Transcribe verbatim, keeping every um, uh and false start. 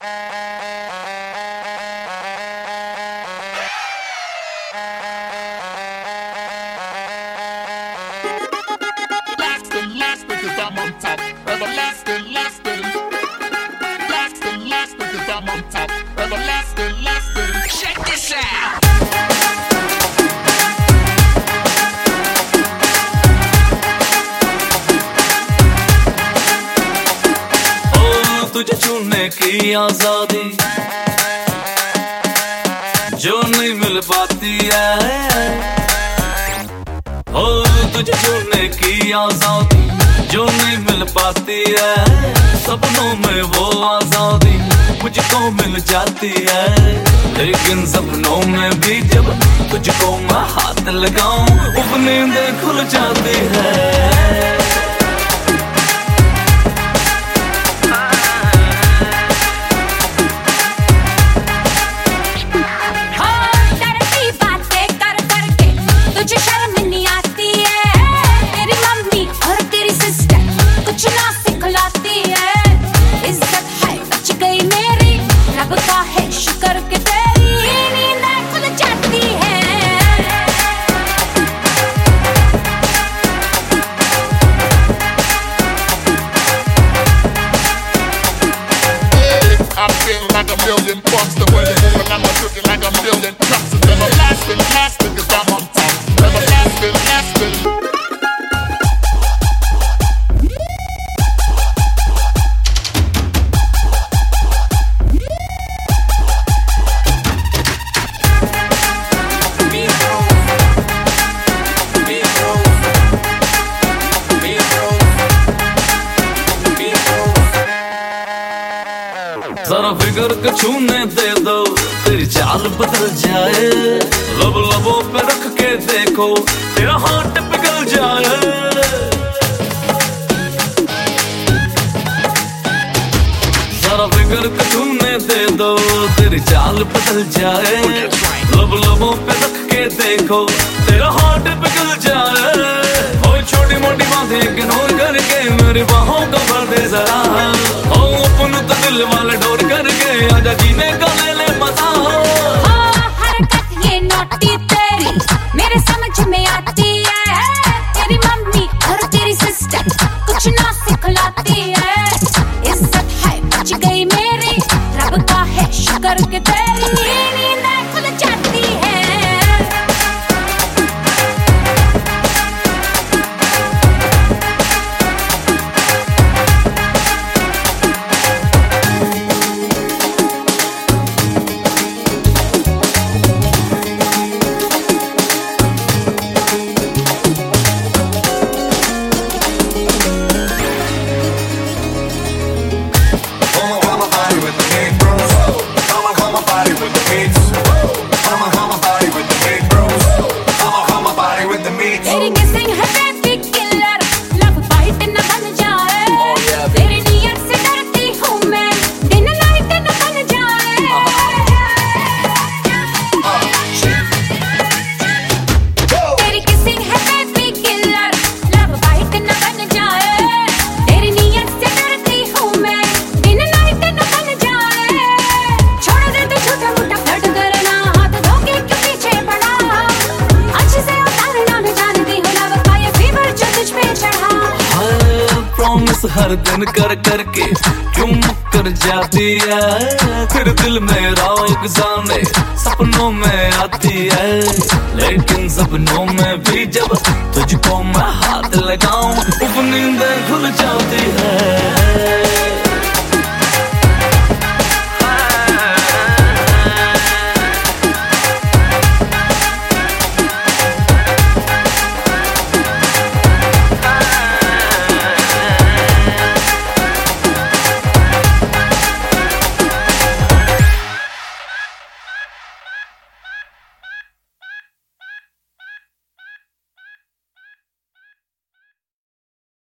तुझे छूने की आजादी जो नहीं मिल पाती है, ओ तुझे छूने की आजादी जो नहीं मिल पाती है। सपनों में वो आजादी मुझको मिल जाती है, लेकिन सपनों में भी जब तुझको मैं हाथ लगाऊं वो नींदें खुल जाती है। I'm feeling like a million bucks. The way you're moving, I'm looking like a million cups. It's everlasting, lasting, cause I'm on top. Everlasting, lasting. जरा फिगर को छूने दे दो, तेरी चाल बदल जाए। लब लबों पे रख के देखो, तेरा हार्ट पिघल जाए। जरा फिगर को छूने दे दो, तेरी चाल बदल जाए। लब लबों पे रख के देखो, तेरा हार्ट पिघल जाए। और छोटी मोटी बातें इग्नोर करके मेरी बाहों का भर दे जरा। तो दिल वाले डोर करके आजा जीने का ले ले मजा। हरकत ये नोटी तेरी मेरे समझ में आती है। तेरी मम्मी और तेरी सिस्टर कुछ ना सिखलाती है। इज्जत है बच गई मेरी, रब का है शुक्र के तेरी नींदें खुल जाती है। तेरी किसिंग है बेबी किलर, लव फाइट न बन जाए। तेरी नियत से डरती हूँ मैं, दिन नाइट न बन जाए। तेरी किसिंग है बेबी किलर, लव फाइट न बन जाए। तेरी नियत से डरती हूँ मैं, दिन नाइट न बन जाए। छोड़ दे तू छोटा मोटा फ्लर्ट करना, हाथ धोके क्यों पीछे पड़ा। अच्छे से प्रॉमिस हर दिन कर करके क्यों मुकर जाती है। फिर दिल मेरा एक जाने सपनों में आती है, लेकिन सपनों में भी जब तुझको मैं हाथ लगाऊं वो नींदें खुल जाती है।